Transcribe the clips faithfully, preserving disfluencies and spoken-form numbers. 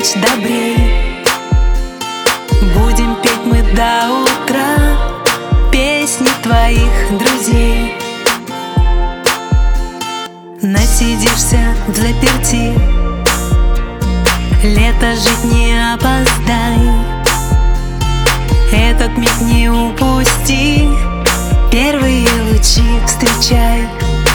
Бимич добрей. Будем петь мы до утра песни твоих друзей. Насидишься в заперти, лето жить не опоздай. Этот миг не упусти, первые лучи встречай.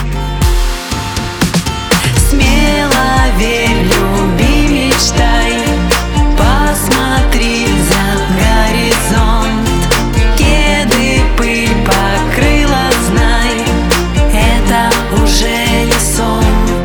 Смело верь, люби, мечтай, посмотри за горизонт. Кеды пыль покрыла, знай, это уже не сон.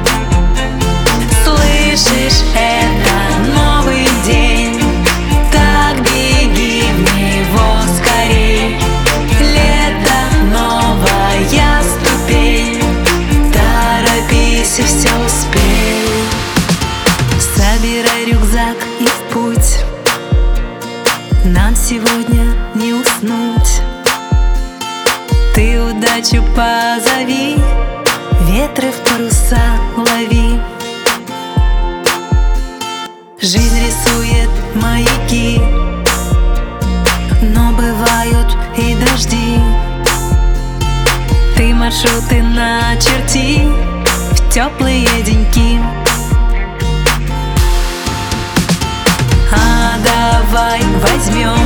Слышишь, это новый день, так беги в него скорей. Лето, новая ступень, торопись и все успей. Собирай рюкзак и в путь, нам сегодня не уснуть. Ты удачу позови, ветры в паруса лови. Жизнь рисует маяки, но бывают и дожди. Ты маршруты начерти в теплые деньки. А давай возьмем